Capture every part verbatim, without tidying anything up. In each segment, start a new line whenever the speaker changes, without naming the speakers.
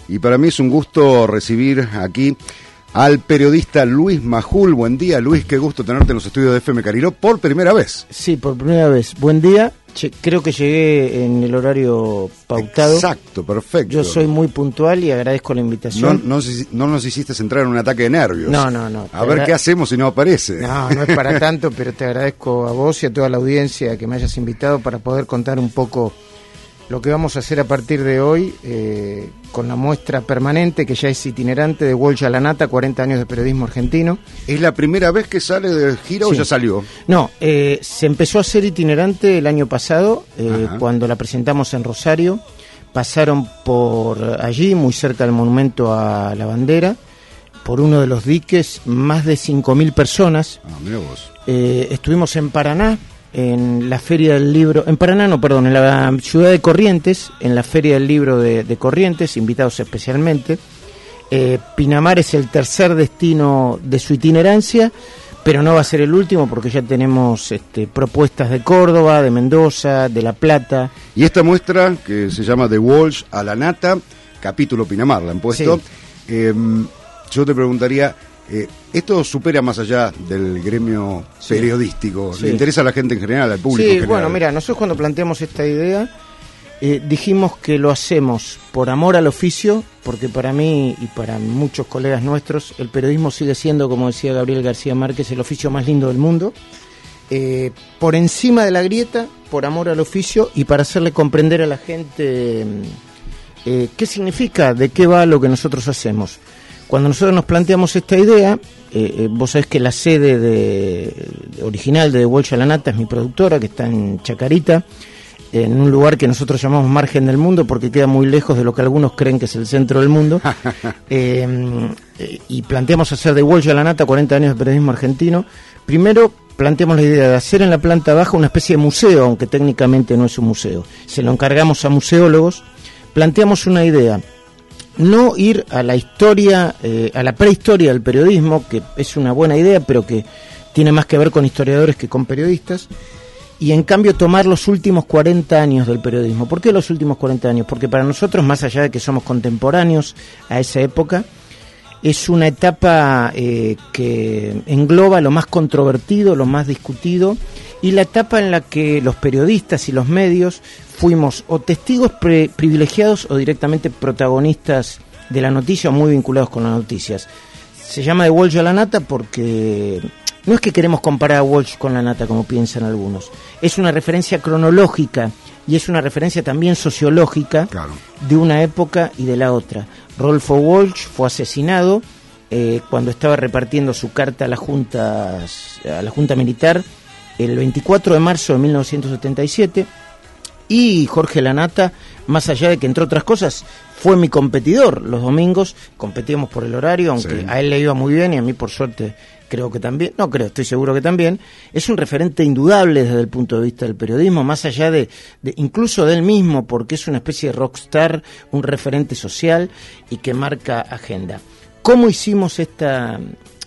y para mí es un gusto recibir aquí al periodista Luis Majul. Buen día, Luis, qué gusto tenerte en los estudios de F M Cariló por primera vez.
Sí, por primera vez. Buen día. Che, creo que llegué en el horario pautado.
Exacto, perfecto.
Yo soy muy puntual y agradezco la invitación.
No, no, no nos hiciste entrar en un ataque de nervios.
No, no, no.
A ver qué hacemos si no aparece.
No, no es para tanto, pero te agradezco a vos y a toda la audiencia que me hayas invitado para poder contar un poco lo que vamos a hacer a partir de hoy eh, con la muestra permanente, que ya es itinerante, de Walsh a la Nata, cuarenta años de periodismo argentino.
¿Es la primera vez que sale de gira sí. o ya salió?
No, eh, se empezó a ser itinerante el año pasado, eh, cuando la presentamos en Rosario. Pasaron por allí, muy cerca del monumento a la bandera, por uno de los diques, más de cinco mil personas.
Ah, mira vos.
Eh, estuvimos en Paraná, en la Feria del Libro, en Paraná no, perdón, en la ciudad de Corrientes, en la Feria del Libro de, de Corrientes, invitados especialmente. Eh, Pinamar es el tercer destino de su itinerancia, pero no va a ser el último porque ya tenemos este, propuestas de Córdoba, de Mendoza, de La Plata.
Y esta muestra, que se llama The Walsh a la Nata, capítulo Pinamar, la han puesto. Sí. Eh, yo te preguntaría, Eh, esto supera más allá del gremio sí. periodístico. Sí. ¿Le interesa a la gente en general, al público
sí,
en general?
Bueno, mira, nosotros cuando planteamos esta idea eh, dijimos que lo hacemos por amor al oficio, porque para mí y para muchos colegas nuestros el periodismo sigue siendo, como decía Gabriel García Márquez, el oficio más lindo del mundo. Eh, por encima de la grieta, por amor al oficio y para hacerle comprender a la gente eh, qué significa, de qué va lo que nosotros hacemos. Cuando nosotros nos planteamos esta idea, eh, eh, vos sabés que la sede de, de original de The Walsh a la Nata es mi productora, que está en Chacarita, en un lugar que nosotros llamamos margen del mundo, porque queda muy lejos de lo que algunos creen que es el centro del mundo. eh, eh, y planteamos hacer The Walsh a la Nata, cuarenta años de periodismo argentino. Primero planteamos la idea de hacer en la planta baja una especie de museo, aunque técnicamente no es un museo. Se lo encargamos a museólogos. Planteamos una idea: no ir a la historia, eh, a la prehistoria del periodismo, que es una buena idea, pero que tiene más que ver con historiadores que con periodistas, y en cambio tomar los últimos cuarenta años del periodismo. ¿Por qué los últimos cuarenta años? Porque para nosotros, más allá de que somos contemporáneos a esa época, es una etapa eh, que engloba lo más controvertido, lo más discutido, y la etapa en la que los periodistas y los medios fuimos o testigos pre- privilegiados o directamente protagonistas de la noticia o muy vinculados con las noticias. Se llama The Walsh a la Nata porque no es que queremos comparar a Walsh con la Nata como piensan algunos. Es una referencia cronológica y es una referencia también sociológica, claro, de una época y de la otra. Rodolfo Walsh fue asesinado eh, cuando estaba repartiendo su carta a la Junta, a la Junta Militar el veinticuatro de marzo de mil novecientos setenta y siete. Y Jorge la Nata, más allá de que, entre otras cosas, fue mi competidor. Los domingos competíamos por el horario, aunque sí, a él le iba muy bien y a mí, por suerte, creo que también. No creo, estoy seguro que también. Es un referente indudable desde el punto de vista del periodismo, más allá de, de incluso de él mismo, porque es una especie de rockstar, un referente social y que marca agenda. ¿Cómo hicimos esta,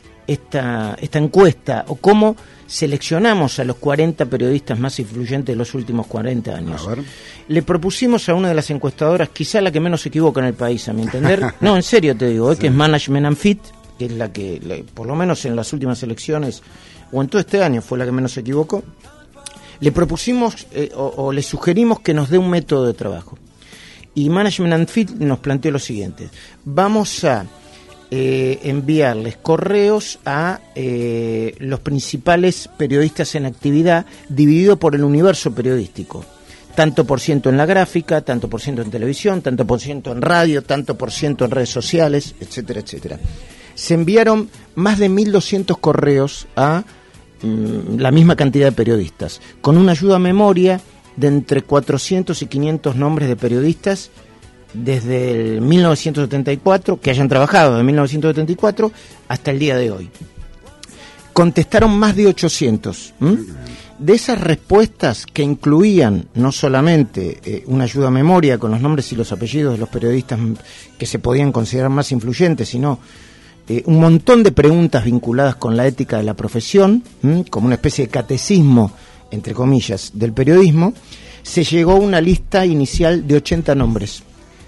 esta, esta encuesta o cómo seleccionamos a los cuarenta periodistas más influyentes de los últimos cuarenta años? Le propusimos a una de las encuestadoras, quizá la que menos se equivoca en el país, a mi entender, no, en serio te digo, ¿eh? Sí. Que es Management and Fit, que es la que, la, por lo menos en las últimas elecciones, o en todo este año, fue la que menos se equivocó. Le propusimos eh, o, o le sugerimos que nos dé un método de trabajo. Y Management and Fit nos planteó lo siguiente: vamos a Eh, enviarles correos a eh, los principales periodistas en actividad, dividido por el universo periodístico, tanto por ciento en la gráfica, tanto por ciento en televisión, tanto por ciento en radio, tanto por ciento en redes sociales, etcétera, etcétera. Se enviaron más de mil doscientos correos a mm, la misma cantidad de periodistas, con una ayuda a memoria de entre cuatrocientos y quinientos nombres de periodistas desde el mil novecientos setenta y cuatro, que hayan trabajado de mil novecientos setenta y cuatro hasta el día de hoy. Contestaron más de ochocientos. ¿Mm? De esas respuestas, que incluían no solamente eh, una ayuda a memoria con los nombres y los apellidos de los periodistas que se podían considerar más influyentes, sino eh, un montón de preguntas vinculadas con la ética de la profesión, ¿m? como una especie de catecismo, entre comillas, del periodismo, se llegó a una lista inicial de ochenta nombres.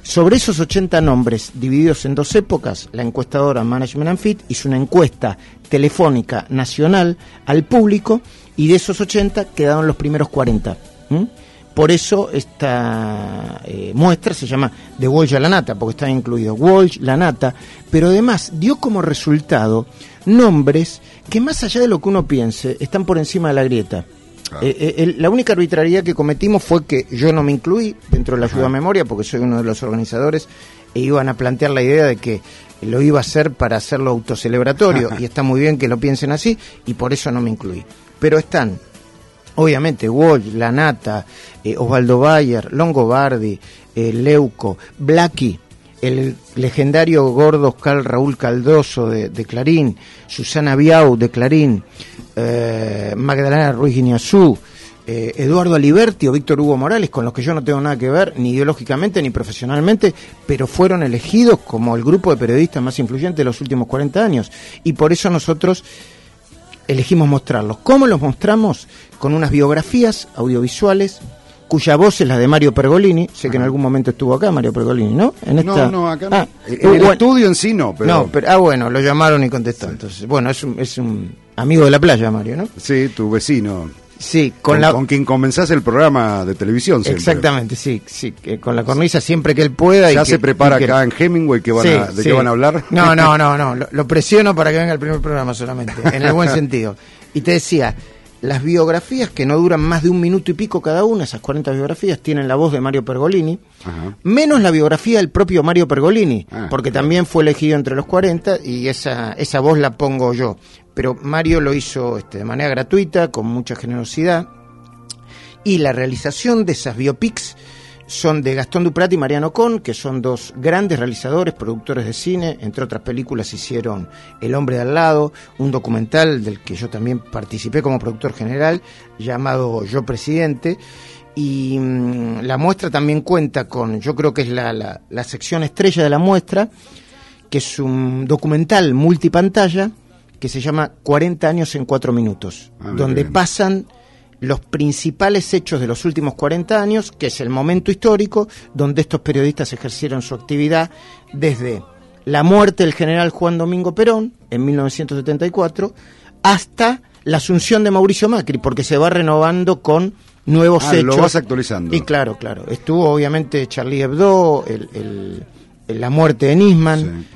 Sobre esos ochenta nombres divididos en dos épocas, la encuestadora Management and Fit hizo una encuesta telefónica nacional al público y de esos ochenta quedaron los primeros cuarenta. ¿Mm? Por eso esta eh, muestra se llama de Walsh a la nata, porque están incluidos Walsh, la nata, pero además dio como resultado nombres que más allá de lo que uno piense, están por encima de la grieta. Ah. Eh, eh, el, la única arbitrariedad que cometimos fue que yo no me incluí dentro de la ayuda a memoria, porque soy uno de los organizadores, e iban a plantear la idea de que lo iba a hacer para hacerlo autocelebratorio, y está muy bien que lo piensen así, y por eso no me incluí. Pero están, obviamente, Walsh, la nata, eh, Osvaldo Bayer, Longobardi, eh, Leuco, Blackie, el legendario gordo Oscar Raúl Caldoso de, de Clarín, Susana Biau de Clarín, eh, Magdalena Ruiz Guiñazú, eh, Eduardo Aliberti o Víctor Hugo Morales, con los que yo no tengo nada que ver, ni ideológicamente ni profesionalmente, pero fueron elegidos como el grupo de periodistas más influyentes de los últimos cuarenta años. Y por eso nosotros elegimos mostrarlos. ¿Cómo los mostramos? Con unas biografías audiovisuales cuya voz es la de Mario Pergolini. Sé que en algún momento estuvo acá Mario Pergolini, ¿no? En esta...
No, no, acá no.
Ah,
en el bueno, estudio en sí no, pero...
No, pero... Ah, bueno, lo llamaron y contestó. Sí. Entonces, bueno, es un, es un amigo de la playa, Mario, ¿no?
Sí, tu vecino.
Sí, con,
con,
la...
con quien comenzás el programa de televisión siempre.
Exactamente, sí, sí, con la cornisa siempre que él pueda.
Ya
y
se
que,
prepara
que...
acá en Hemingway que van
sí,
a, de
sí.
qué van a hablar.
No, no, no, no, lo, lo presiono para que venga el primer programa solamente, en el buen sentido. Y te decía, las biografías que no duran más de un minuto y pico cada una, esas cuarenta biografías, tienen la voz de Mario Pergolini, ajá, menos la biografía del propio Mario Pergolini, ah, porque claro, también fue elegido entre los cuarenta y esa, esa voz la pongo yo. Pero Mario lo hizo este, de manera gratuita, con mucha generosidad, y la realización de esas biopics son de Gastón Duprat y Mariano Con, que son dos grandes realizadores, productores de cine. Entre otras películas hicieron El hombre de al lado, un documental del que yo también participé como productor general, llamado Yo Presidente. Y mmm, la muestra también cuenta con, yo creo que es la, la, la sección estrella de la muestra, que es un documental multipantalla que se llama cuarenta años en cuatro minutos, ah, donde bien. pasan los principales hechos de los últimos cuarenta años, que es el momento histórico donde estos periodistas ejercieron su actividad desde la muerte del general Juan Domingo Perón en mil novecientos setenta y cuatro hasta la asunción de Mauricio Macri, porque se va renovando con nuevos
ah,
hechos.
Lo vas actualizando.
Y claro, claro. Estuvo obviamente Charlie Hebdo, el, el, el, la muerte de Nisman, sí.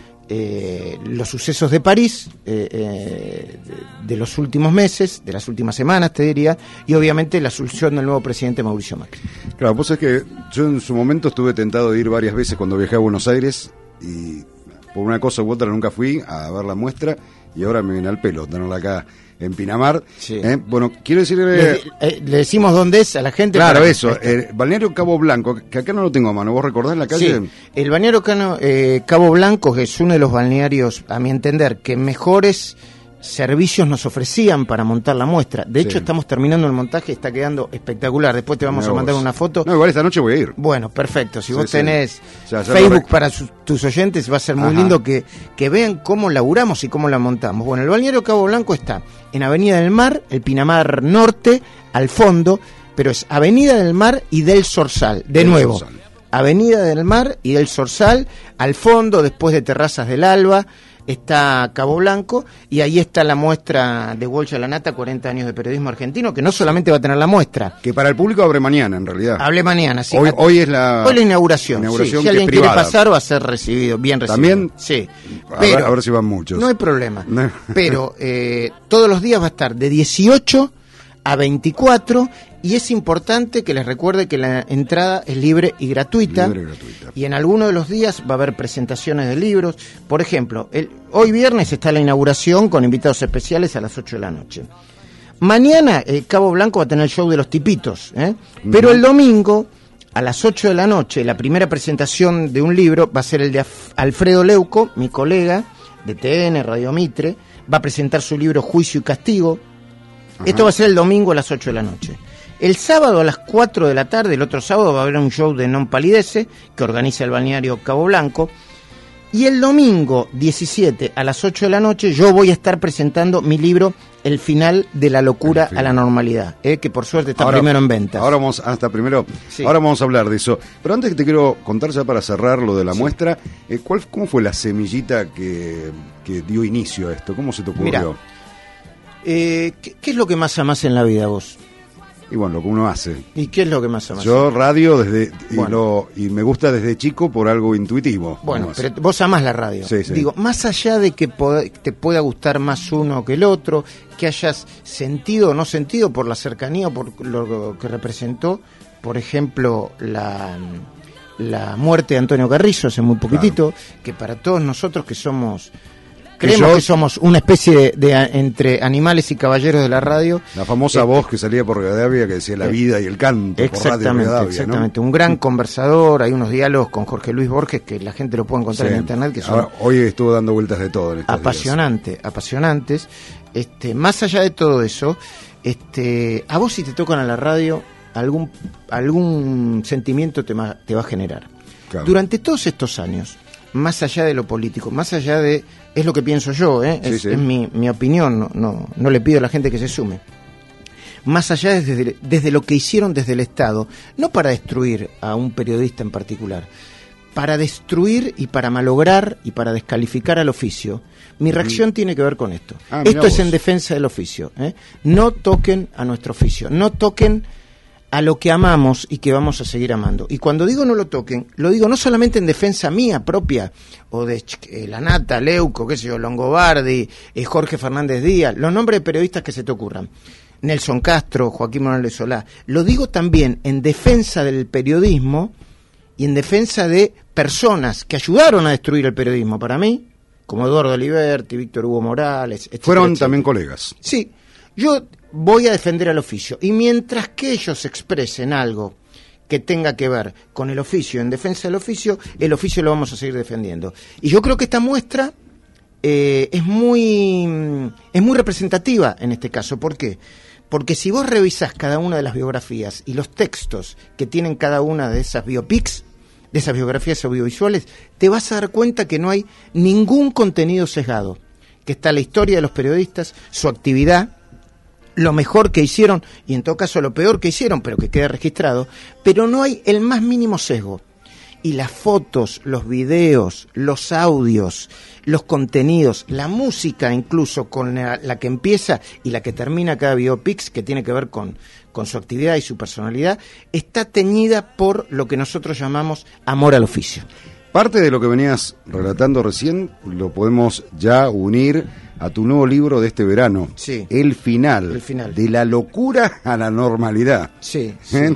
Eh, los sucesos de París eh, eh, de, de los últimos meses, de las últimas semanas te diría, y obviamente la asunción del nuevo presidente Mauricio Macri.
Claro, pues es que yo en su momento estuve tentado de ir varias veces cuando viajé a Buenos Aires y por una cosa u otra nunca fui a ver la muestra y ahora me viene al pelo tenerla acá en Pinamar. Sí. Eh, bueno, quiero decirle...
Le, eh, le decimos dónde es a la gente.
Claro, eso. Eh, Balneario Cabo Blanco, que acá no lo tengo a mano. ¿Vos recordás la calle?
Sí, el Balneario Cano, eh, Cabo Blanco, que es uno de los balnearios, a mi entender, que mejores servicios nos ofrecían para montar la muestra. De hecho, sí. estamos terminando el montaje, está quedando espectacular. Después te vamos Mira a mandar vos. una foto.
No, igual esta noche voy a ir.
Bueno, perfecto. Si sí, vos tenés
sí. ya, ya
Facebook para su, tus oyentes, va a ser muy
Ajá.
lindo que, que vean cómo laburamos y cómo la montamos. Bueno, el Balneario Cabo Blanco está en Avenida del Mar, el Pinamar Norte, al fondo, pero es Avenida del Mar y del Zorzal, de del nuevo. Zorzal. Avenida del Mar y del Zorzal, al fondo, después de Terrazas del Alba, está Cabo Blanco, y ahí está la muestra de Walsh a la nata, cuarenta años de periodismo argentino, que no solamente va a tener la muestra.
Que para el público abre mañana, en realidad.
Hable mañana, sí.
Hoy, hoy es la,
hoy la inauguración.
inauguración
sí. Si alguien
quiere
privada. pasar, va a ser recibido, bien recibido.
¿También?
Sí.
A,
Pero,
ver, a ver si van muchos.
No hay problema. Pero eh, todos los días va a estar de dieciocho a veinticuatro, y es importante que les recuerde que la entrada es libre y gratuita,
libre y gratuita. Y
en algunos de los días va a haber presentaciones de libros. Por ejemplo, el, hoy viernes está la inauguración con invitados especiales a las ocho de la noche. Mañana eh, Cabo Blanco va a tener el show de los tipitos, ¿eh? Uh-huh. Pero el domingo a las ocho de la noche la primera presentación de un libro va a ser el de Af- Alfredo Leuco, mi colega de T N, Radio Mitre. Va a presentar su libro Juicio y Castigo. Ajá. Esto va a ser el domingo a las ocho de la noche. El sábado a las cuatro de la tarde, el otro sábado, va a haber un show de Non Palidece, que organiza el balneario Cabo Blanco. Y el domingo diecisiete a las ocho de la noche yo voy a estar presentando mi libro El final de la locura a la normalidad, ¿eh? Que por suerte está
ahora,
primero en ventas.
Ahora vamos, hasta primero,
sí.
ahora vamos a hablar de eso. Pero antes que te quiero contar ya para cerrar lo de la sí. muestra, eh, ¿cuál, ¿cómo fue la semillita que, que dio inicio a esto? ¿Cómo se te ocurrió?
Mirá, eh, ¿qué, ¿qué es lo que más amás en la vida vos?
Y bueno, lo que uno hace.
¿Y qué es lo que más amás?
Yo radio desde y,
bueno.
lo, y me gusta desde chico por algo intuitivo.
Bueno, pero vos amás la radio.
Sí, sí.
Digo, más allá de que pod- te pueda gustar más uno que el otro, que hayas sentido o no sentido por la cercanía o por lo que representó, por ejemplo, la, la muerte de Antonio Carrizo hace muy poquitito, claro. Que para todos nosotros que somos... Creemos que, yo, que somos una especie de, de, de entre animales y caballeros de la radio.
La famosa eh, voz que salía por Rivadavia que decía la vida y el canto
exactamente,
por Radio Rivadavia,
exactamente.
¿no?
Un gran conversador, hay unos diálogos con Jorge Luis Borges que la gente lo puede encontrar sí. en internet. Que son
Ahora, hoy estuvo dando vueltas de todo en estos
apasionante, días. apasionantes. Este, más allá de todo eso, este, a vos si te tocan a la radio, algún, algún sentimiento te, ma, te va a generar. Claro. Durante todos estos años, más allá de lo político, más allá de... Es lo que pienso yo, ¿eh?
sí,
es,
sí.
es mi, mi opinión, no, no, no le pido a la gente que se sume. Más allá desde, desde lo que hicieron desde el Estado, no para destruir a un periodista en particular, para destruir y para malograr y para descalificar al oficio, mi reacción mm. tiene que ver con esto. Ah, esto es vos. En defensa del oficio. ¿eh? No toquen a nuestro oficio, no toquen a lo que amamos y que vamos a seguir amando. Y cuando digo no lo toquen, lo digo no solamente en defensa mía propia, o de eh, Lanata, Leuco, qué sé yo, Longobardi, eh, Jorge Fernández Díaz, los nombres de periodistas que se te ocurran, Nelson Castro, Joaquín Morales Solá, lo digo también en defensa del periodismo y en defensa de personas que ayudaron a destruir el periodismo para mí, como Eduardo Aliberti, Víctor Hugo Morales, etcétera.
Fueron
etcétera.
También colegas.
Sí, yo voy a defender al oficio, y mientras que ellos expresen algo que tenga que ver con el oficio, en defensa del oficio, el oficio lo vamos a seguir defendiendo. Y yo creo que esta muestra eh, es muy es muy representativa en este caso. ¿Por qué? Porque si vos revisás cada una de las biografías y los textos que tienen cada una de esas biopics, de esas biografías audiovisuales, te vas a dar cuenta que no hay ningún contenido sesgado, que está la historia de los periodistas, su actividad, lo mejor que hicieron y en todo caso lo peor que hicieron, pero que quede registrado, pero no hay el más mínimo sesgo. Y las fotos, los videos, los audios, los contenidos, la música incluso con la, la que empieza y la que termina cada biopics, que tiene que ver con, con su actividad y su personalidad, está teñida por lo que nosotros llamamos amor al oficio.
Parte de lo que venías relatando recién lo podemos ya unir a tu nuevo libro de este verano,
sí.
El final,
El final,
de la locura a la normalidad.
Sí, sí.
¿Eh?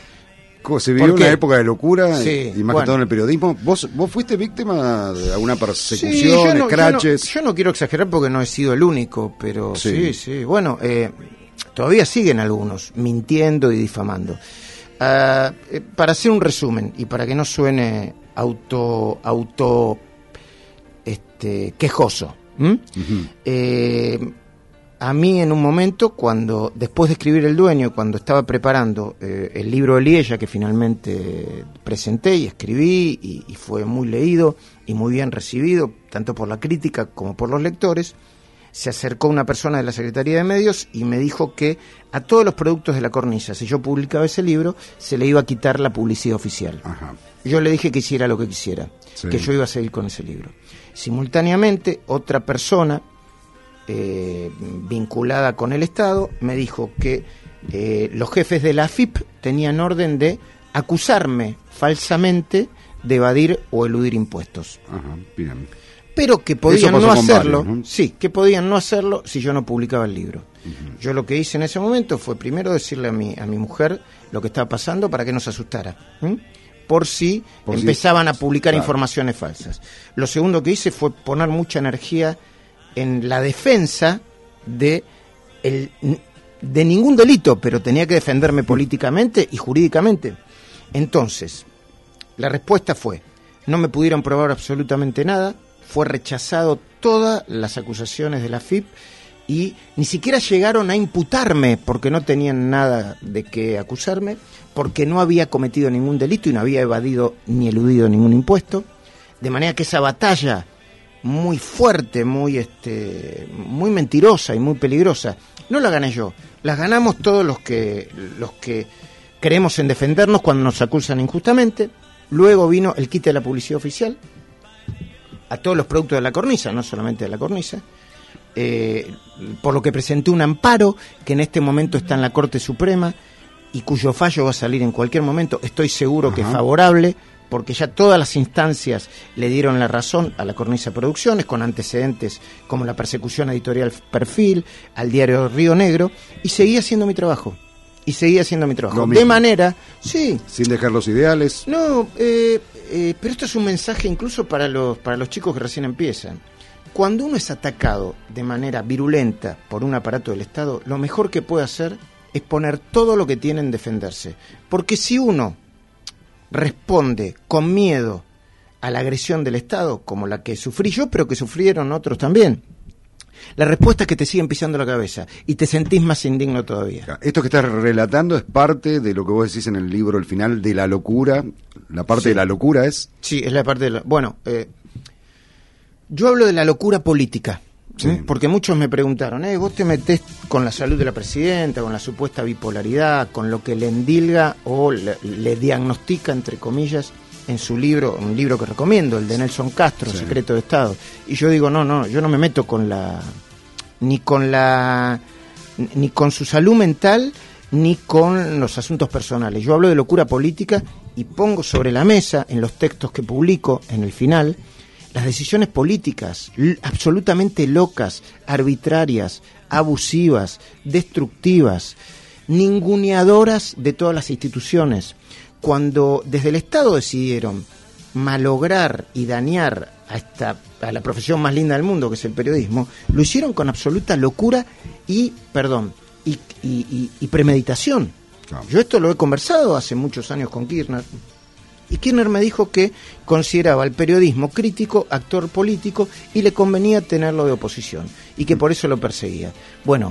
Se vivió una época de locura,
sí,
y más
bueno.
que todo en el periodismo. ¿Vos, vos fuiste víctima de alguna persecución,
sí, yo no,
scratches?
Yo no, yo no quiero exagerar porque no he sido el único, pero sí, sí. sí. Bueno, eh, todavía siguen algunos mintiendo y difamando. Uh, eh, para hacer un resumen y para que no suene auto, auto este, quejoso, ¿Mm? Uh-huh. Eh, a mí en un momento, cuando después de escribir El Dueño, cuando estaba preparando eh, el libro de Liella, que finalmente presenté y escribí y, y fue muy leído y muy bien recibido, tanto por la crítica como por los lectores, se acercó una persona de la Secretaría de Medios y me dijo que a todos los productos de La Cornisa, si yo publicaba ese libro, se le iba a quitar la publicidad oficial.
Ajá.
Yo le dije que hiciera lo que quisiera, sí. que yo iba a seguir con ese libro. Simultáneamente, otra persona eh, vinculada con el Estado me dijo que eh, los jefes de la A F I P tenían orden de acusarme falsamente de evadir o eludir impuestos.
Ajá, bien.
Pero que podían no hacerlo,
varios, ¿no?
sí, que podían no hacerlo si yo no publicaba el libro.
Uh-huh.
Yo lo que hice en ese momento fue primero decirle a mi, a mi mujer lo que estaba pasando para que no se asustara, ¿eh? por si por empezaban si... a publicar claro. informaciones falsas. Lo segundo que hice fue poner mucha energía en la defensa de, el, de ningún delito, pero tenía que defenderme políticamente y jurídicamente. Entonces, la respuesta fue, no me pudieron probar absolutamente nada, fue rechazado todas las acusaciones de la A F I P y ni siquiera llegaron a imputarme porque no tenían nada de qué acusarme, porque no había cometido ningún delito y no había evadido ni eludido ningún impuesto. De manera que esa batalla muy fuerte, muy este, muy mentirosa y muy peligrosa, no la gané yo, las ganamos todos los que los que creemos en defendernos cuando nos acusan injustamente. Luego vino el quite de la publicidad oficial a todos los productos de la cornisa, no solamente de la cornisa, eh, por lo que presenté un amparo que en este momento está en la Corte Suprema y cuyo fallo va a salir en cualquier momento. Estoy seguro Ajá. que es favorable, porque ya todas las instancias le dieron la razón a la Cornisa Producciones, con antecedentes como la persecución editorial Perfil, al diario Río Negro, y seguí haciendo mi trabajo. Y seguí haciendo mi trabajo. De manera, sí.
Sin dejar los ideales.
No, eh, eh, pero esto es un mensaje incluso para los, para los chicos que recién empiezan. Cuando uno es atacado de manera virulenta por un aparato del Estado, lo mejor que puede hacer es poner todo lo que tiene en defenderse. Porque si uno responde con miedo a la agresión del Estado, como la que sufrí yo, pero que sufrieron otros también, la respuesta es que te siguen pisando la cabeza y te sentís más indigno todavía.
Esto que estás relatando es parte de lo que vos decís en el libro, el final de la locura. La parte sí. de la locura es...
Sí, es la parte de la... Bueno, eh, yo hablo de la locura política. Sí. ¿eh? Porque muchos me preguntaron, eh, vos te metés con la salud de la presidenta, con la supuesta bipolaridad, con lo que le endilga o le, le diagnostica, entre comillas, en su libro, un libro que recomiendo, el de Nelson Castro, sí. Secreto de Estado. Y yo digo, no, no, yo no me meto con la... ni con la... ni con su salud mental, ni con los asuntos personales. Yo hablo de locura política y pongo sobre la mesa, en los textos que publico, en el final, las decisiones políticas l- absolutamente locas, arbitrarias, abusivas, destructivas, ninguneadoras de todas las instituciones. Cuando desde el Estado decidieron malograr y dañar a, esta, a la profesión más linda del mundo, que es el periodismo, lo hicieron con absoluta locura y, perdón, y, y, y, y premeditación. No. Yo esto lo he conversado hace muchos años con Kirchner, y Kirchner me dijo que consideraba el periodismo crítico, actor político, y le convenía tenerlo de oposición, y que por eso lo perseguía. Bueno,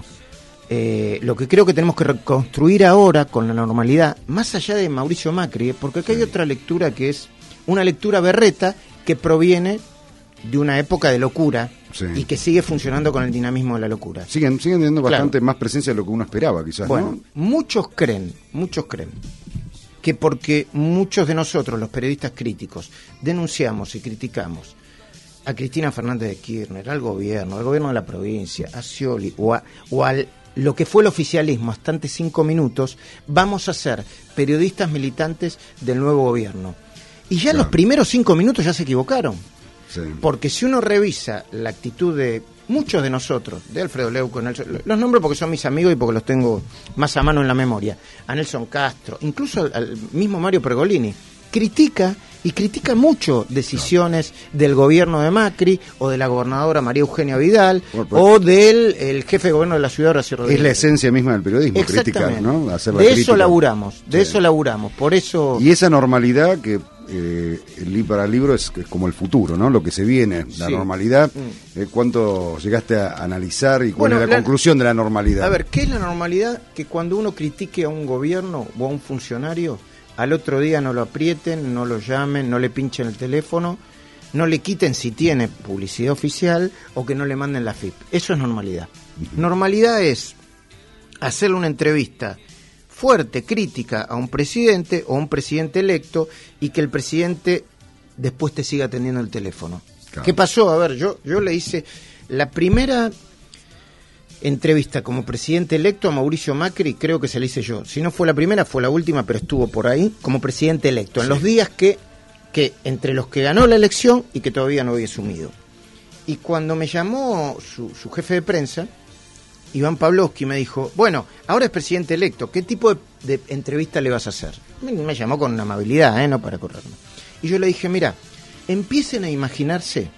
eh, lo que creo que tenemos que reconstruir ahora con la normalidad, más allá de Mauricio Macri, porque acá sí. hay otra lectura que es una lectura berreta que proviene de una época de locura sí. y que sigue funcionando con el dinamismo de la locura.
Siguen, siguen teniendo claro. bastante más presencia de lo que uno esperaba, quizás,
bueno,
¿no?
muchos creen, muchos creen que porque muchos de nosotros, los periodistas críticos, denunciamos y criticamos a Cristina Fernández de Kirchner, al gobierno, al gobierno de la provincia, a Scioli o a, o al lo que fue el oficialismo hasta antes cinco minutos, vamos a ser periodistas militantes del nuevo gobierno. Y ya claro. los primeros cinco minutos ya se equivocaron. Sí. Porque si uno revisa la actitud de muchos de nosotros, de Alfredo Leuco, Nelson, los nombro porque son mis amigos y porque los tengo más a mano en la memoria, a Nelson Castro, incluso al, al mismo Mario Pergolini, critica y critica mucho decisiones no. del gobierno de Macri o de la gobernadora María Eugenia Vidal bueno, pues, o del el jefe de gobierno de la ciudad, Horacio Rodríguez.
Es la esencia misma del periodismo, criticar, ¿no? Hacer la
de
crítica.
Eso laburamos, de
sí.
eso laburamos, por eso...
Y esa normalidad que eh, el para el libro es, es como el futuro, ¿no? Lo que se viene, la sí. normalidad. Mm. Eh, ¿Cuánto llegaste a analizar y cuál bueno, es la, la conclusión de la normalidad?
A ver, ¿qué es la normalidad? Que cuando uno critique a un gobierno o a un funcionario, al otro día no lo aprieten, no lo llamen, no le pinchen el teléfono, no le quiten si tiene publicidad oficial o que no le manden la F I P. Eso es normalidad. Uh-huh. Normalidad es hacerle una entrevista fuerte, crítica a un presidente o a un presidente electo y que el presidente después te siga atendiendo el teléfono. Claro. ¿Qué pasó? A ver, yo, yo le hice la primera entrevista como presidente electo a Mauricio Macri, creo que se la hice yo. Si no fue la primera, fue la última, pero estuvo por ahí como presidente electo, en sí. los días que, que entre los que ganó la elección y que todavía no había asumido. Y cuando me llamó su, su jefe de prensa, Iván Pavlovsky, me dijo, bueno, ahora es presidente electo, ¿qué tipo de, de entrevista le vas a hacer? Me, me llamó con amabilidad, ¿eh? No para correrme. Y yo le dije, mira, empiecen a imaginarse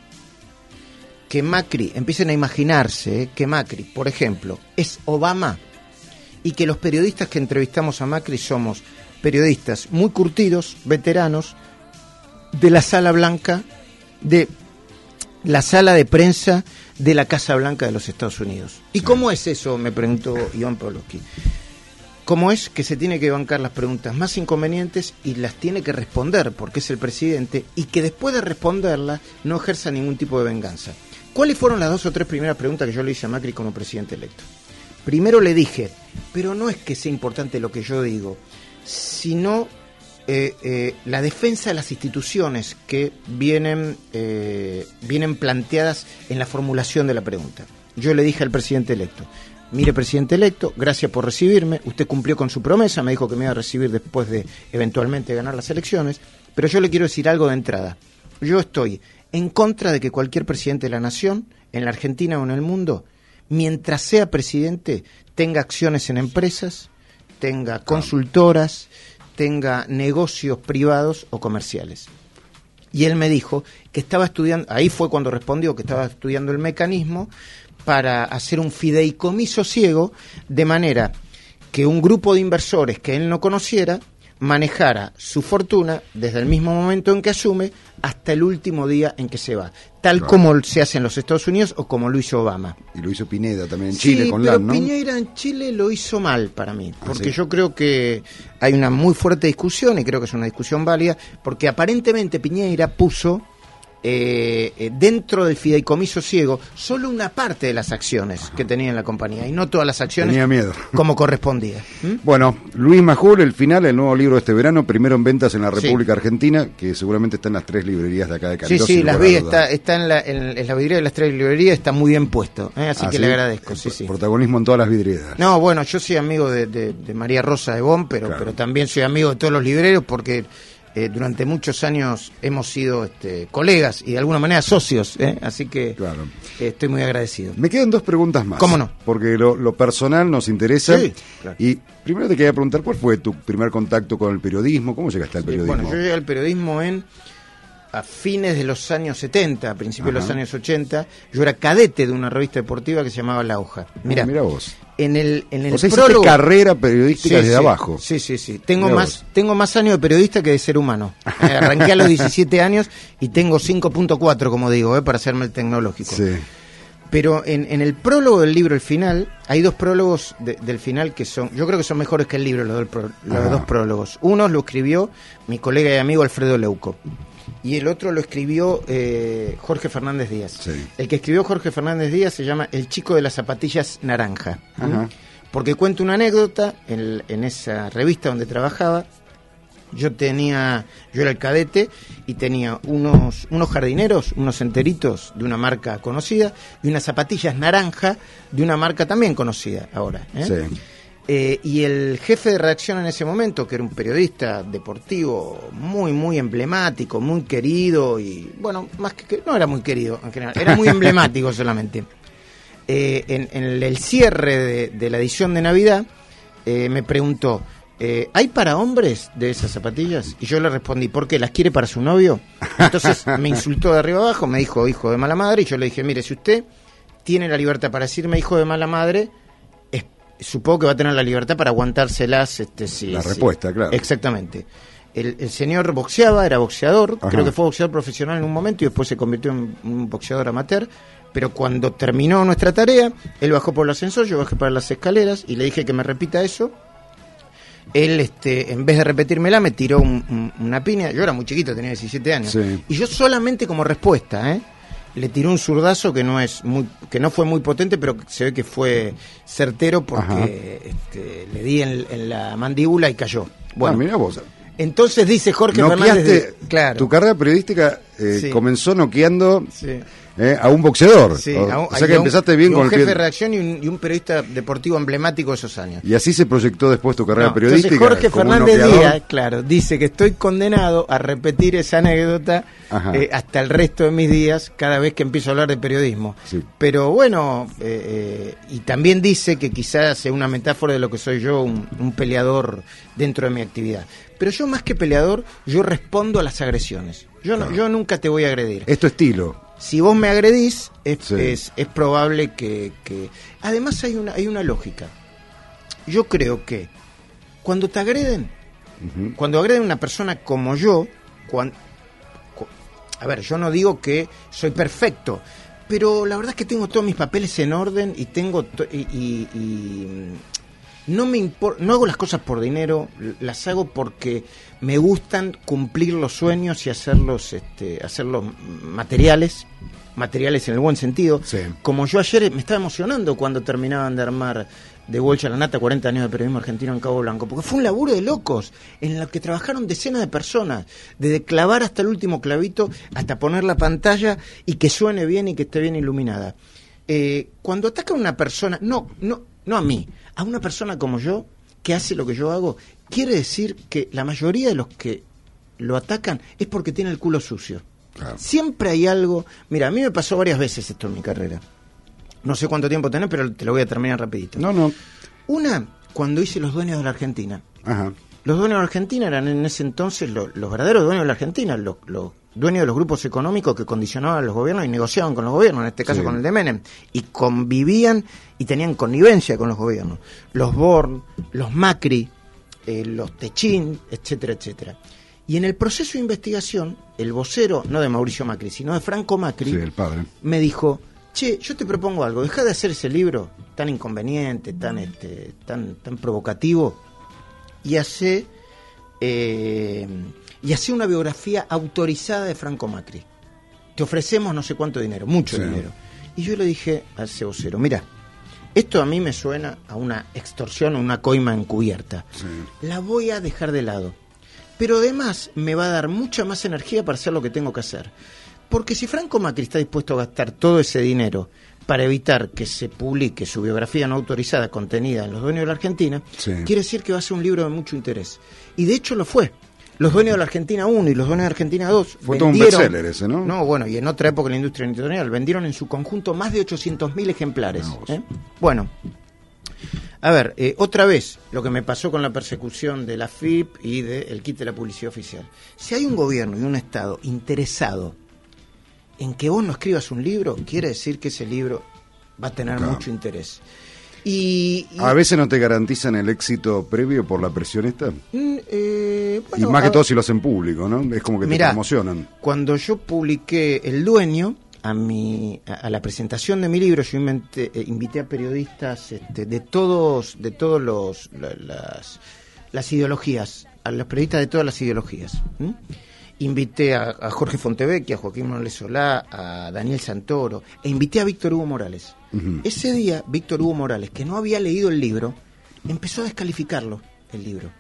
que Macri, empiecen a imaginarse eh, que Macri, por ejemplo, es Obama y que los periodistas que entrevistamos a Macri somos periodistas muy curtidos, veteranos, de la Sala Blanca, de la sala de prensa de la Casa Blanca de los Estados Unidos. ¿Y sí. cómo es eso? Me preguntó Iván Pavlovsky. ¿Cómo es que se tiene que bancar las preguntas más inconvenientes y las tiene que responder porque es el presidente, y que después de responderlas no ejerza ningún tipo de venganza? ¿Cuáles fueron las dos o tres primeras preguntas que yo le hice a Macri como presidente electo? Primero le dije, pero no es que sea importante lo que yo digo, sino eh, eh, la defensa de las instituciones que vienen, eh, vienen planteadas en la formulación de la pregunta. Yo le dije al presidente electo, mire, presidente electo, gracias por recibirme, usted cumplió con su promesa, me dijo que me iba a recibir después de eventualmente ganar las elecciones, pero yo le quiero decir algo de entrada. Yo estoy en contra de que cualquier presidente de la nación, en la Argentina o en el mundo, mientras sea presidente, tenga acciones en empresas, tenga consultoras, tenga negocios privados o comerciales. Y él me dijo que estaba estudiando, ahí fue cuando respondió que estaba estudiando el mecanismo para hacer un fideicomiso ciego, de manera que un grupo de inversores que él no conociera manejara su fortuna desde el mismo momento en que asume hasta el último día en que se va, tal claro. como se hace en los Estados Unidos o como lo hizo Obama.
Y lo hizo Pineda también en Chile,
sí,
con
pero
Lan, ¿no?
Piñera en Chile lo hizo mal para mí, porque
¿Ah, sí?
yo creo que hay una muy fuerte discusión, y creo que es una discusión válida, porque aparentemente Piñera puso Eh, eh, dentro del fideicomiso ciego solo una parte de las acciones Ajá. que tenía en la compañía, y no todas las acciones.
Tenía miedo.
Como correspondía. ¿Mm?
Bueno, Luis Majul, el final, el nuevo libro de este verano, primero en ventas en la República
sí.
Argentina, que seguramente está en las tres librerías de acá de Cariló.
Sí, sí, las vi, está, está en, la, en, en la vidriera de las tres librerías, está muy bien puesto, ¿eh? así ¿Ah, que sí? le agradezco. Sí, sí.
Protagonismo en todas las vidrieras.
No, bueno, yo soy amigo de, de, de María Rosa de Bon, pero, claro. pero también soy amigo de todos los libreros, porque Eh, durante muchos años hemos sido este, colegas y de alguna manera socios, ¿eh? así que claro. eh, estoy muy agradecido.
Me quedan dos preguntas más.
¿Cómo no?
Porque lo, lo personal nos interesa.
Sí, claro.
Y primero te quería preguntar, ¿cuál fue tu primer contacto con el periodismo? ¿Cómo llegaste al periodismo?
Bueno, yo llegué al periodismo en a fines de los años setenta, a principios Ajá. de los años ochenta. Yo era cadete de una revista deportiva que se llamaba La Hoja. Mirá,
ah, mira vos.
En el, en el
o sea,
prólogo,
carrera periodística
sí,
desde
sí,
abajo.
Sí, sí, sí. Tengo más, tengo más años de periodista que de ser humano. Eh, arranqué a los diecisiete años y tengo cinco punto cuatro, como digo, eh, para hacerme el tecnológico.
Sí.
Pero en, en el prólogo del libro, el final, hay dos prólogos de, del final que son, yo creo que son mejores que el libro, los, del pro, los dos prólogos. Uno lo escribió mi colega y amigo Alfredo Leuco, y el otro lo escribió eh, Jorge Fernández Díaz.
Sí.
El que escribió Jorge Fernández Díaz se llama El chico de las zapatillas naranja.
Ajá.
Porque cuento una anécdota, en, en esa revista donde trabajaba, yo tenía, yo era el cadete y tenía unos, unos jardineros, unos enteritos de una marca conocida y unas zapatillas naranja de una marca también conocida ahora. ¿eh?
Sí.
Eh, y el jefe de redacción en ese momento, que era un periodista deportivo muy, muy emblemático, muy querido, y bueno, más que no era muy querido en general, era muy emblemático solamente. Eh, en, en el cierre de, de la edición de Navidad, eh, me preguntó, eh, ¿hay para hombres de esas zapatillas? Y yo le respondí, ¿por qué? ¿Las quiere para su novio? Entonces me insultó de arriba abajo, me dijo hijo de mala madre, y yo le dije, mire, si usted tiene la libertad para decirme hijo de mala madre, es, supongo que va a tener la libertad para aguantárselas. Este, sí,
la
sí.
respuesta, claro.
Exactamente. El, el señor boxeaba, era boxeador,
Ajá.
creo que fue boxeador profesional en un momento y después se convirtió en un boxeador amateur, pero cuando terminó nuestra tarea, él bajó por el ascensor, yo bajé por las escaleras y le dije que me repita eso. Él, este, en vez de repetírmela, me tiró un, un, una piña. Yo era muy chiquito, tenía diecisiete años.
Sí.
Y yo solamente como respuesta, ¿eh? le tiró un zurdazo que no es muy, que no fue muy potente, pero se ve que fue certero porque este, le di en, en la mandíbula y cayó. Bueno,
ah, mira vos.
Entonces dice Jorge
Noqueaste,
Fernández. De, claro.
Tu carrera periodística eh, sí. comenzó noqueando
sí.
eh, a un boxeador.
Sí,
o,
a un,
o sea que
un,
empezaste bien con
un
el
jefe
pie.
de redacción y un, y un periodista deportivo emblemático de esos años.
Y así se proyectó después tu carrera
no,
periodística.
Entonces Jorge Fernández Díaz, claro, dice que estoy condenado a repetir esa anécdota eh, hasta el resto de mis días cada vez que empiezo a hablar de periodismo.
Sí.
Pero bueno, eh, eh, y también dice que quizás sea una metáfora de lo que soy yo, un, un peleador dentro de mi actividad. Pero yo más que peleador, yo respondo a las agresiones. Yo, no, yo nunca te voy a agredir.
Es tu estilo.
Si vos me agredís, es,
sí.
es, es probable que, que... Además hay una, hay una lógica. Yo creo que cuando te agreden, uh-huh. cuando agreden a una persona como yo, cuando, cu, a ver, yo no digo que soy perfecto, pero la verdad es que tengo todos mis papeles en orden y tengo... To, y, y, y no me impor- no hago las cosas por dinero, las hago porque me gustan cumplir los sueños y hacerlos, este, hacerlos materiales, materiales en el buen sentido.
Sí.
Como yo ayer me estaba emocionando cuando terminaban de armar De Walsh a la Nata, cuarenta años de periodismo argentino en Cabo Blanco, porque fue un laburo de locos, en el que trabajaron decenas de personas, desde clavar hasta el último clavito, hasta poner la pantalla y que suene bien y que esté bien iluminada. Eh, cuando ataca a una persona, no, no, no a mí, a una persona como yo, que hace lo que yo hago, quiere decir que la mayoría de los que lo atacan es porque tiene el culo sucio.
Claro.
Siempre hay algo. Mira, a mí me pasó varias veces esto en mi carrera. No sé cuánto tiempo tenés, pero te lo voy a terminar rapidito.
No, no.
Una, cuando hice Los Dueños de la Argentina.
Ajá.
Los dueños de la Argentina eran en ese entonces los, los verdaderos dueños de la Argentina, los, los dueños de los grupos económicos que condicionaban a los gobiernos y negociaban con los gobiernos, en este caso
sí.
con el de Menem, y convivían y tenían connivencia con los gobiernos. Los Born, los Macri, eh, los Techín, etcétera, etcétera. Y en el proceso de investigación, el vocero, no de Mauricio Macri, sino de Franco Macri,
Sí, el padre.
me dijo: che, yo te propongo algo, dejá de hacer ese libro tan inconveniente, tan este, tan, tan provocativo, y hace eh, y hace una biografía autorizada de Franco Macri. Te ofrecemos no sé cuánto dinero, mucho
sí.
dinero. Y yo le dije a ese vocero: mira, esto a mí me suena a una extorsión, a una coima encubierta.
Sí.
La voy a dejar de lado. Pero además me va a dar mucha más energía para hacer lo que tengo que hacer. Porque si Franco Macri está dispuesto a gastar todo ese dinero para evitar que se publique su biografía no autorizada contenida en Los Dueños de la Argentina,
sí.
quiere decir que va a ser un libro de mucho interés. Y de hecho lo fue. Los Dueños de la Argentina uno y Los Dueños de la Argentina dos
Fue
vendieron,
todo un bestseller ese, ¿no?
No, bueno, y en otra época en la industria editorial vendieron en su conjunto más de ochocientos mil ejemplares.
No,
¿eh? Bueno, a ver, eh, otra vez lo que me pasó con la persecución de la F I P y del kit de la publicidad oficial. Si hay un gobierno y un Estado interesado en que vos no escribas un libro, quiere decir que ese libro va a tener claro. mucho interés. Y, y
a veces no te garantizan el éxito previo por la presión esta.
Eh, bueno,
y más que
a,
todo si lo hacen público, ¿no? Es como que
mirá,
te promocionan.
Cuando yo publiqué El Dueño, a mi a, a la presentación de mi libro, yo inventé, eh, invité a periodistas este, de todos de todos los la, las las ideologías, a los periodistas de todas las ideologías. ¿m? Invité a, a Jorge Fontevecchia, a Joaquín Morales Solá, a Daniel Santoro, e invité a Víctor Hugo Morales. Uh-huh. Ese día, Víctor Hugo Morales, que no había leído el libro, empezó a descalificarlo, el libro.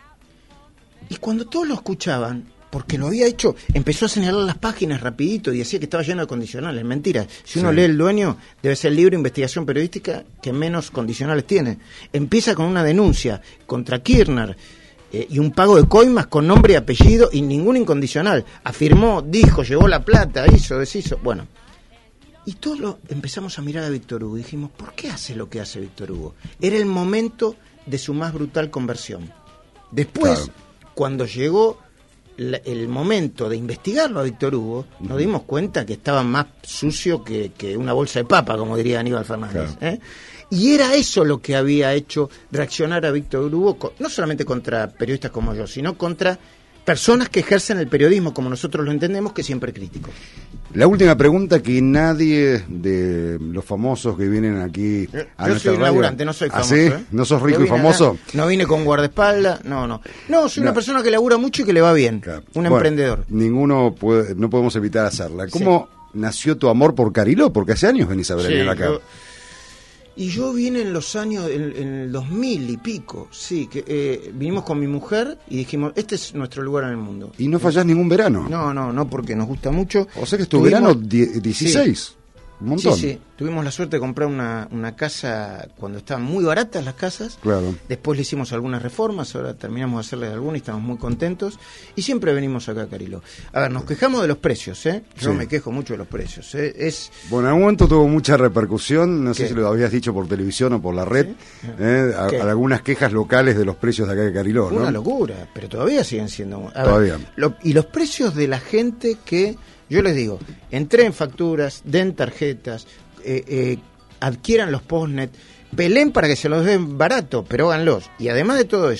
Y cuando todos lo escuchaban, porque lo había hecho, empezó a señalar las páginas rapidito y decía que estaba lleno de condicionales. Mentira. Si uno sí. lee El Dueño, debe ser el libro de investigación periodística que menos condicionales tiene. Empieza con una denuncia contra Kirchner, Eh, y un pago de coimas con nombre y apellido y ningún incondicional. Afirmó, dijo, llevó la plata, hizo, deshizo. Bueno, y todos lo empezamos a mirar a Víctor Hugo y dijimos: ¿por qué hace lo que hace Víctor Hugo? Era el momento de su más brutal conversión. Después, claro. cuando llegó la, el momento de investigarlo a Víctor Hugo, uh-huh. nos dimos cuenta que estaba más sucio que, que una bolsa de papa, como diría Aníbal Fernández. Claro. ¿eh? Y era eso lo que había hecho reaccionar a Víctor Hugo, no solamente contra periodistas como yo, sino contra personas que ejercen el periodismo, como nosotros lo entendemos, que siempre es crítico.
La última pregunta, que nadie de los famosos que vienen aquí a
Yo soy un laburante, no soy famoso.
¿Ah, sí?
¿eh?
¿No sos rico y famoso?
Acá, no vine con guardaespaldas, no, no. No, soy no. una persona que labura mucho y que le va bien, claro. un bueno, emprendedor.
Ninguno puede, no podemos evitar hacerla. ¿Cómo sí. nació tu amor por Cariló? Porque hace años venís a ver sí, acá. Yo,
Y yo vine en los años, en, en el dos mil y pico, sí, que eh, vinimos con mi mujer y dijimos: este es nuestro lugar en el mundo.
¿Y no fallás ningún verano?
No, no, no, porque nos gusta mucho.
O sea que es tu Tuvimos, verano dieciséis, sí. un montón.
Sí, sí, tuvimos la suerte de comprar una, una casa cuando estaban muy baratas las casas.
Claro.
Después le hicimos algunas reformas, ahora terminamos de hacerle algunas y estamos muy contentos. Y siempre venimos acá a Cariló. A ver, nos quejamos de los precios, ¿eh? Yo sí. me quejo mucho de los precios, ¿eh? Es...
Bueno, en algún momento tuvo mucha repercusión, no ¿Qué? sé si lo habías dicho por televisión o por la red, ¿Sí? ¿eh? a, a algunas quejas locales de los precios de acá de Cariló, ¿no?
Una locura, pero todavía siguen siendo... A
todavía.
Ver, lo, y los precios de la gente que, yo les digo, entren facturas, den tarjetas, eh, eh, adquieran los postnet, peleen para que se los den barato, pero háganlos. Y además de todo eso,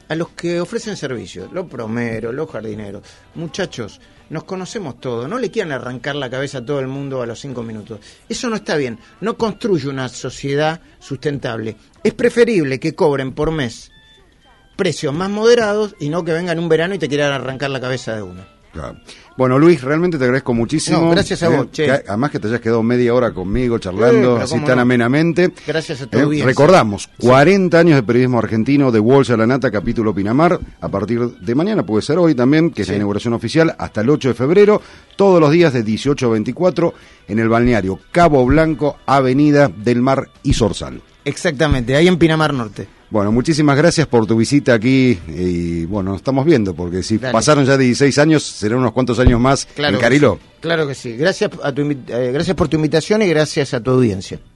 a los que ofrecen servicios, los plomeros, los jardineros. Muchachos, nos conocemos todos, no le quieran arrancar la cabeza a todo el mundo a los cinco minutos. Eso no está bien, no construye una sociedad sustentable. Es preferible que cobren por mes precios más moderados y no que vengan un verano y te quieran arrancar la cabeza de uno.
Claro. Bueno, Luis, realmente te agradezco muchísimo.
No, gracias a
eh,
vos, che.
Que, además que te hayas quedado media hora conmigo charlando
Eh,
así tan
no.
amenamente.
Gracias a tu
Eh,
audiencia.
recordamos, cuarenta años de periodismo argentino, de Walsh a la Nata, capítulo Pinamar, a partir de mañana, puede ser hoy también, que es
Sí.
la inauguración oficial, hasta el ocho de febrero, todos los días de dieciocho a veinticuatro, en el balneario Cabo Blanco, Avenida del Mar y Zorzal.
Exactamente, ahí en Pinamar Norte.
Bueno, muchísimas gracias por tu visita aquí y bueno, nos estamos viendo, porque si
Dale.
pasaron ya dieciséis años, serán unos cuantos años más
Claro
en
que
Cariló.
sí. Claro que sí. Gracias, a tu, invi- eh, gracias por tu invitación y gracias a tu audiencia.